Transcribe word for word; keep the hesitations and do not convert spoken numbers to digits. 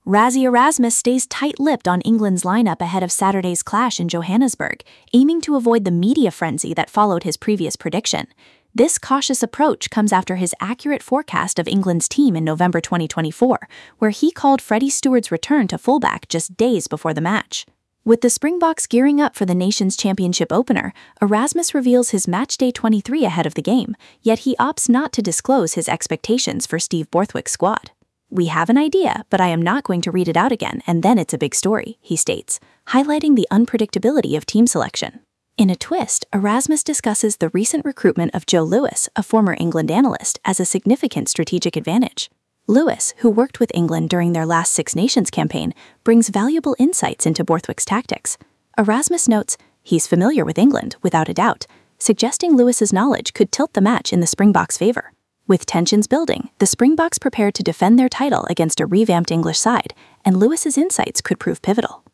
Rassie Erasmus stays tight-lipped on England's lineup ahead of Saturday's clash in Johannesburg, aiming to avoid the media frenzy that followed his previous prediction. This cautious approach comes after his accurate forecast of England's team in November twenty twenty-four, where he called Freddie Steward's return to fullback just days before the match. With the Springboks gearing up for the nation's championship opener, Erasmus reveals his matchday twenty-three ahead of the game, yet he opts not to disclose his expectations for Steve Borthwick's squad. "We have an idea, but I am not going to read it out again, and then it's a big story," he states, highlighting the unpredictability of team selection. In a twist, Erasmus discusses the recent recruitment of Joe Lewis, a former England analyst, as a significant strategic advantage. Lewis, who worked with England during their last Six Nations campaign, brings valuable insights into Borthwick's tactics. Erasmus notes, "He's familiar with England, without a doubt," suggesting Lewis's knowledge could tilt the match in the Springboks' favor. With tensions building, the Springboks prepare to defend their title against a revamped English side, and Lewis's insights could prove pivotal.